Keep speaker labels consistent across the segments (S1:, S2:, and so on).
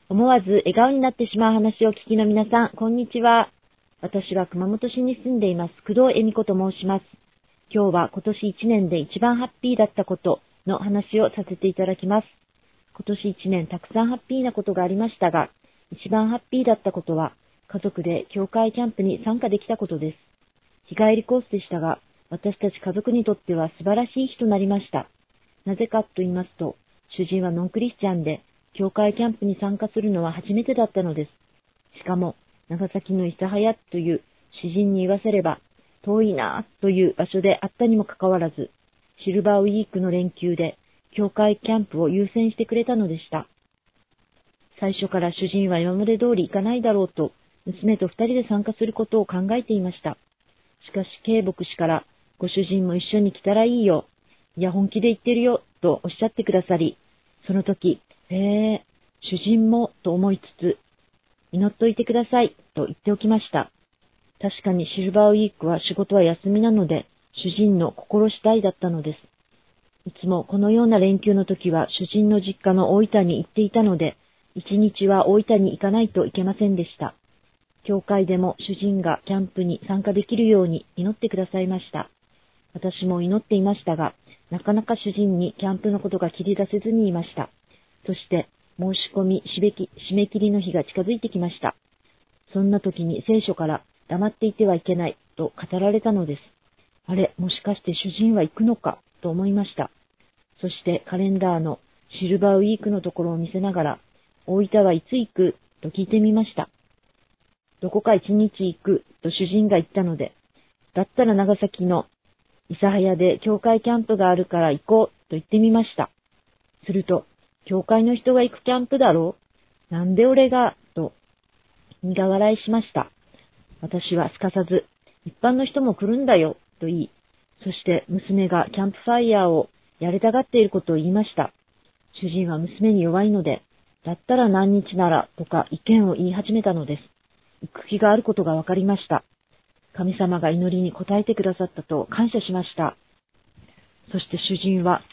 S1: 思わず笑顔になってしまう話を聞きの皆さん、こんにちは。私は熊本市に住んでいます工藤恵美子と申します。今日は今年1年で一番ハッピーだったことの話をさせていただきます。今年1年たくさんハッピーなことがありましたが、一番ハッピーだったことは家族で教会キャンプに参加できたことです。日帰りコースでしたが、私たち家族にとっては素晴らしい日となりました。なぜかと言いますと、主人はノンクリスチャンで、教会キャンプに参加するのは初めてだったのです。しかも、長崎の諫早という詩人に言わせれば、遠いなという場所であったにもかかわらず、シルバーウィークの連休で、教会キャンプを優先してくれたのでした。最初から主人は今まで通り行かないだろうと、娘と二人で参加することを考えていました。しかし、K牧師から、ご主人も一緒に来たらいいよ。いや、本気で言ってるよ、とおっしゃってくださり、その時、主人も、と思いつつ、祈っといてください、と言っておきました。確かにシルバーウィークは仕事は休みなので、主人の心次第だったのです。いつもこのような連休の時は主人の実家の大分に行っていたので、一日は大分に行かないといけませんでした。教会でも主人がキャンプに参加できるように祈ってくださいました。私も祈っていましたが、なかなか主人にキャンプのことが切り出せずにいました。そして、申し込み締め切りの日が近づいてきました。そんな時に聖書から黙っていてはいけないと語られたのです。あれ、もしかして主人は行くのかと思いました。そしてカレンダーのシルバーウィークのところを見せながら、大分はいつ行くと聞いてみました。どこか一日行くと主人が言ったので、だったら長崎の諫早で教会キャンプがあるから行こうと言ってみました。すると、教会の人が行くキャンプだろう？なんで俺が？と苦笑いしました。私はすかさず、一般の人も来るんだよと言い、そして娘がキャンプファイヤーをやりたがっていることを言いました。主人は娘に弱いので、だったら何日ならとか意見を言い始めたのです。行く気があることがわかりました。神様が祈りに応えてくださったと感謝しました。そして主人は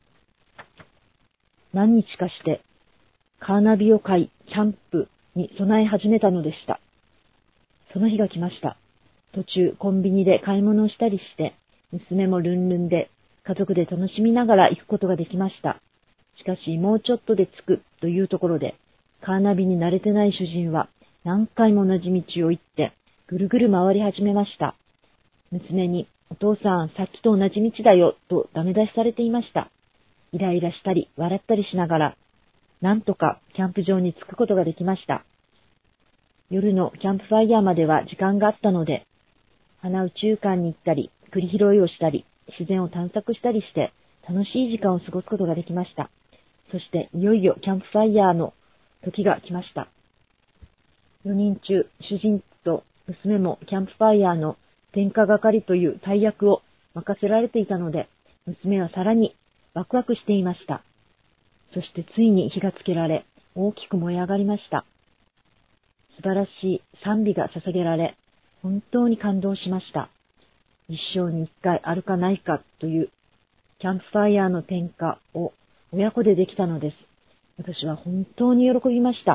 S1: 何日かしてカーナビを買いキャンプに備え始めたのでした。その日が来ました。途中コンビニで買い物をしたりして、娘もルンルンで家族で楽しみながら行くことができました。しかしもうちょっとで着くというところで、カーナビに慣れてない主人は何回も同じ道を行ってぐるぐる回り始めました。娘に、お父さんさっきと同じ道だよとダメ出しされていました。イライラしたり笑ったりしながら、なんとかキャンプ場に着くことができました。夜のキャンプファイヤーまでは時間があったので、花宇宙館に行ったり、栗拾いをしたり、自然を探索したりして、楽しい時間を過ごすことができました。そして、いよいよキャンプファイヤーの時が来ました。4人中、主人と娘もキャンプファイヤーの点火係という大役を任せられていたので、娘はさらにワクワクしていました。そしてついに火がつけられ、大きく燃え上がりました。素晴らしい賛美が捧げられ、本当に感動しました。一生に一回あるかないかというキャンプファイヤーの点火を親子でできたのです。私は本当に喜びました。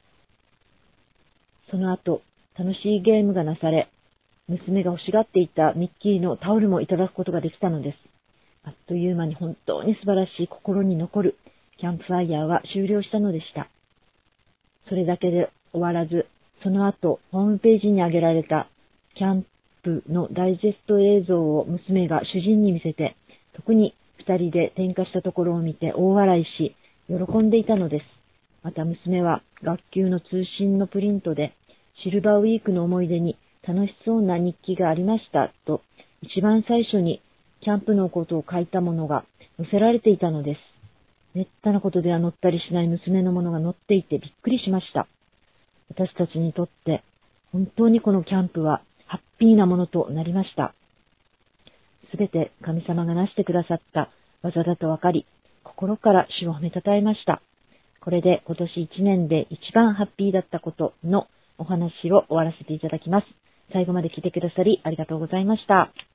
S1: その後、楽しいゲームがなされ、娘が欲しがっていたミッキーのタオルもいただくことができたのです。あっという間に本当に素晴らしい心に残るキャンプファイヤーは終了したのでした。それだけで終わらず、その後、ホームページに上げられたキャンプのダイジェスト映像を娘が主人に見せて、特に二人で点火したところを見て大笑いし、喜んでいたのです。また娘は学級の通信のプリントで、シルバーウィークの思い出に楽しそうな日記がありましたと、一番最初にキャンプのことを書いたものが載せられていたのです。めったなことでは載ったりしない娘のものが載っていてびっくりしました。私たちにとって本当にこのキャンプはハッピーなものとなりました。すべて神様がなしてくださった技だとわかり、心から主を褒めたたえました。これで今年1年で一番ハッピーだったことのお話を終わらせていただきます。最後まで聞いてくださりありがとうございました。